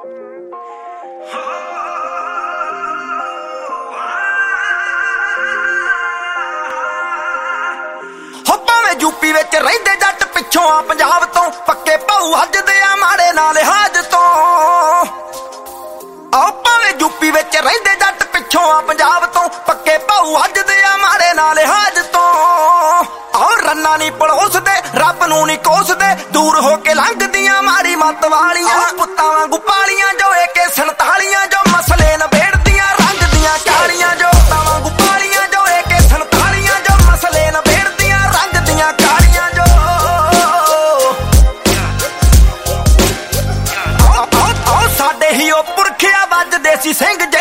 ਭਾਵੇਂ ਯੂਪੀ ਵਿੱਚ ਰਹਿੰਦੇ ਜੱਟ ਪਿੱਛੋਂ ਆ ਪੰਜਾਬ ਤੋਂ ਪੱਕੇ ਭਾਊ ਹੱਜਦੇ ਆ ਮਾੜੇ ਨਾਲ ਲਿਹਾਜ਼ ਤੋਂ। ਆਹ ਭਾਵੇਂ ਯੂਪੀ ਵਿੱਚ ਰਹਿੰਦੇ ਜੱਟ ਪਿੱਛੋਂ ਆ ਪੰਜਾਬ ਤੋਂ ਪੱਕੇ ਭਾਊ ਹੱਜਦੇ ਆ ਮਾੜੇ ਨਾਲ ਲਿਹਾਜ਼ ਤੋਂ। ਆਹ ਰੰਨਾ ਨਹੀਂ ਪੜੋਸਦੇ ਰੱਬ ਨੂੰ ਨਹੀਂ ਕੋਸਦੇ ਦੂਰ ਹੋ ਕੇ ਲੰਘਦੀਆਂ ਮਾੜੀ ਮੱਤ ਵਾਲੀਆਂ ਪੁੱਤਾਂ ਵਾਂਗੂ ਪਾਲੀਆਂ ਜੋ AK 47 ਜੋ ਮਸਲੇ ਨਬੇੜਦੀਆਂ ਰੰਗ ਦੀਆਂ ਕਾਲੀਆਂ ਜੋ ਪੁੱਤਾਂ ਵਾਂਗੂ ਪਾਲੀਆਂ ਜੋ AK 47 ਜੋ ਮਸਲੇ ਨਬੇੜਦੀਆਂ ਰੰਗ ਦੀਆਂ ਕਾਲੀਆਂ ਜੋ। ਸਾਡੇ ਹੀ ਉਹ ਪੁਰਖਿਆ ਵੱਜਦੇ ਸੀ ਸਿੰਘ